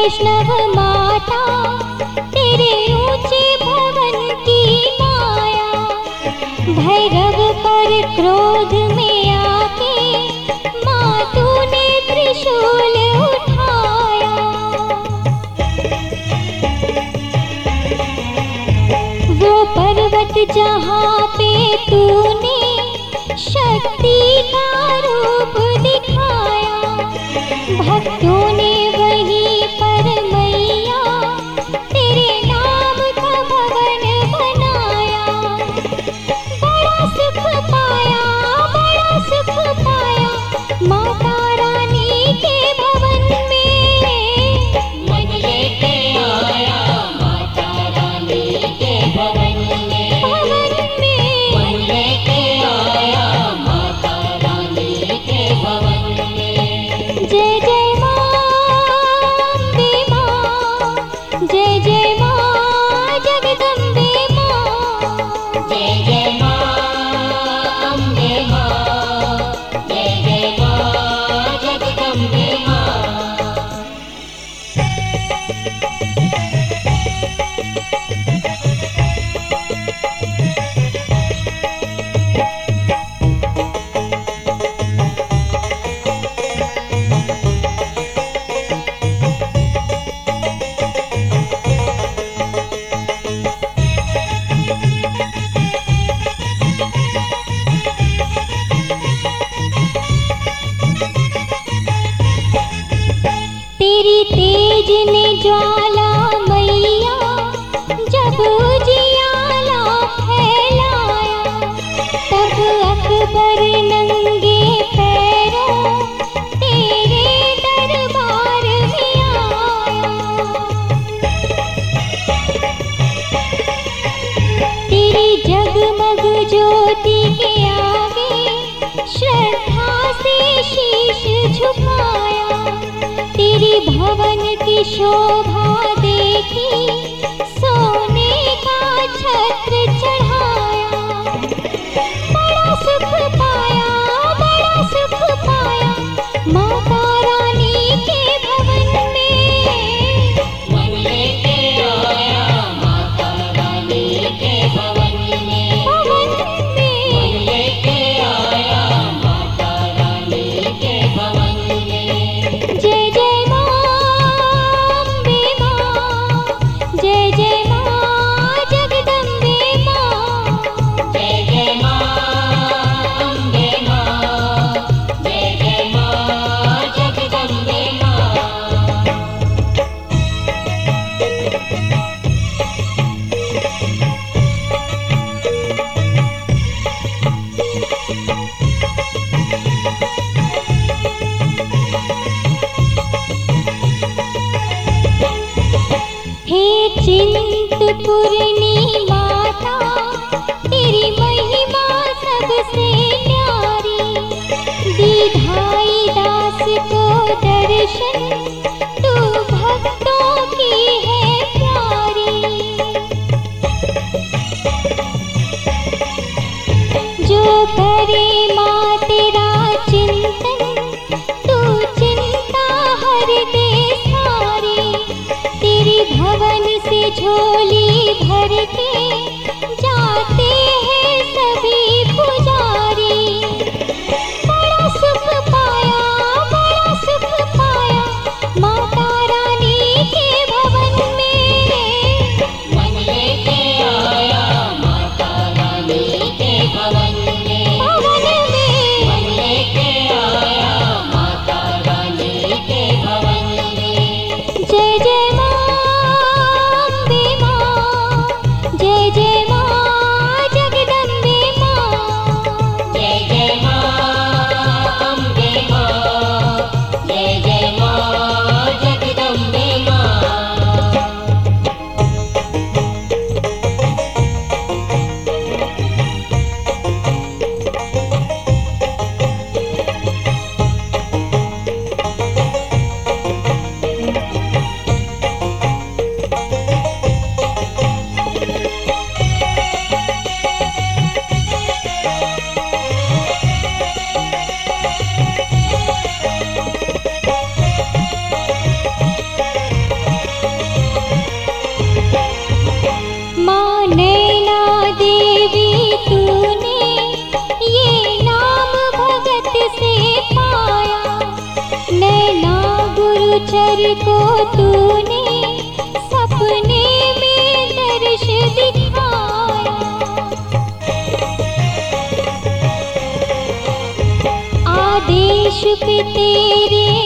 वैष्णव माता तेरे ऊंचे भवन की माया, भैरव पर क्रोध में आके माँ तूने त्रिशूल उठाया। वो पर्वत जहाँ पे तूने शक्ति का रूप दिखाया, भक्तों ने वहीं पर मैया तेरे नाम का भवन बनाया। बड़ा सुख पाया, बड़ा सुख पाया माता रानी के भवन में। मन लेके आया माता रानी के भवन में, मन लेके आया माता रानी के भवन में। जय जय माँ अम्बे माँ, जय जय माँ जगदम्बे माँ। जय जय माँ अम्बे माँ, जय जय माँ जगदम्बे माँ। तेरी तेज ने ज्वाला मैया जब उजियाला फैलाया, तब अकबर नंगे पैरों तेरे दरबार में आया। तेरी जगमग ज्योति के आगे श्रद्धा से शीश झुकाया। तेरी भवन की शोभा देखी सोने का छत्र चढ़ाया। बड़ा सुख पाया, बड़ा सुख पाया माता रानी के भवन में। मन लेके आया माता रानी के भवन में, मन लेके आया माता रानी के भवन में। जय जय माँ अम्बे माँ, जय जय माँ जगदम्बे माँ। जय जय माँ अम्बे माँ, जय जय माँ जगदम्बे माँ। हे चिंतपूर्णी माता तेरी महिमा सबसे न्यारी, दीधाई दास को दर्शन तू भक्तों की है प्यारी। जो करे माँ तेरा चिंतन तू चिंता हर दे सारी। तेरी भवन से झोली भर के जाते हैं सभी पुजारी। बड़ा सुख पाया, बड़ा सुख पाया माता रानी के भवन में। मन लेके आया माता रानी के भवन में, मन लेके आया माता रानी के भवन में। जय जय माँ अम्बे माँ, जय जय गोचर को तूने सपने में दर्श दिखाया। आदेश पे तेरे